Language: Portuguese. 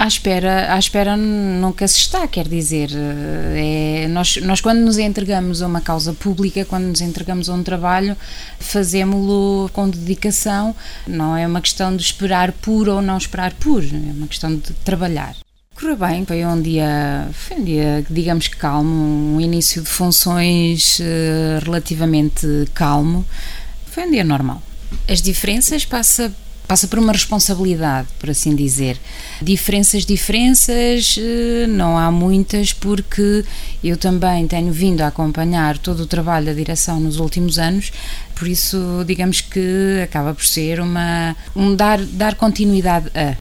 À espera nunca se está, quer dizer, nós quando nos entregamos a uma causa pública, quando nos entregamos a um trabalho, fazemo-lo com dedicação, não é uma questão de esperar por ou não esperar por, é uma questão de trabalhar. Correu bem, foi um dia, digamos que calmo, um início de funções relativamente calmo, foi um dia normal. As diferenças passa por uma responsabilidade, por assim dizer. Diferenças, não há muitas, porque eu também tenho vindo a acompanhar todo o trabalho da direção nos últimos anos, por isso digamos que acaba por ser dar continuidade a.